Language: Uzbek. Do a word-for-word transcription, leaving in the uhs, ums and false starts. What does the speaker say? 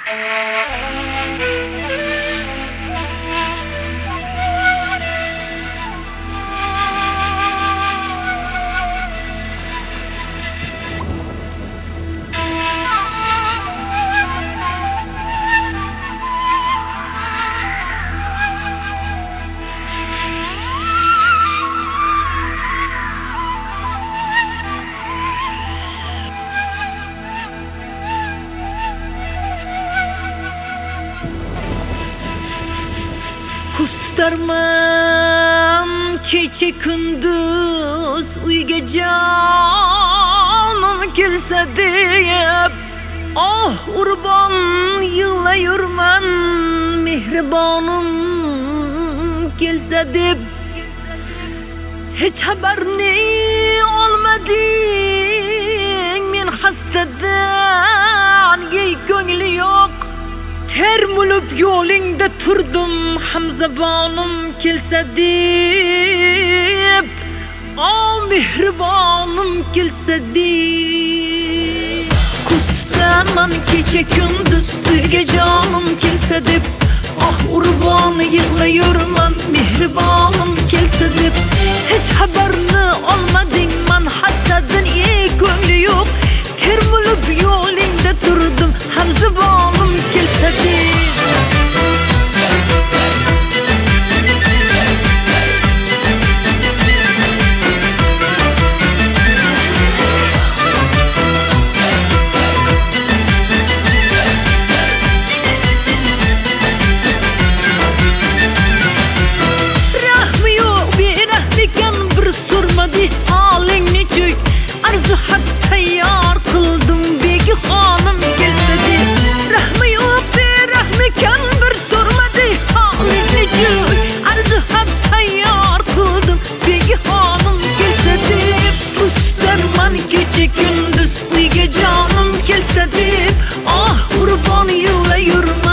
Kustarman kecha kunduz uyga jonim kelsa deb, oh urban yig'layurman mehribonim kelsa deb. Hech xabarni olmading men xastadan, ey ko'ngli yo'q. Termulib yo'lingda turdim hamzabonim kelsa deb, oh mehribonim kelsa deb. Kustdaman kecha kunduz uyga jonim kelsa deb, oh urban yig'layurman mehribonim kelsa deb. Hech xabarni olmading man xastadan, ey ko'ngli yo'q. Termulib yo'lingda turdim hamzabonim kelsa deb. Rahmi yo'q berahmikan bir surmadi holingni cho'k. Arzu haq tayyor qildim begi xonim kelsa deb. Rahmi yo'q berahmikan bir surmadi holingni cho'k. Arzu haq tayyor qildim begi xonim kelsa deb. Rustarman kecha kunduz uyga jonim kelsa deb, oh urban yig'layurman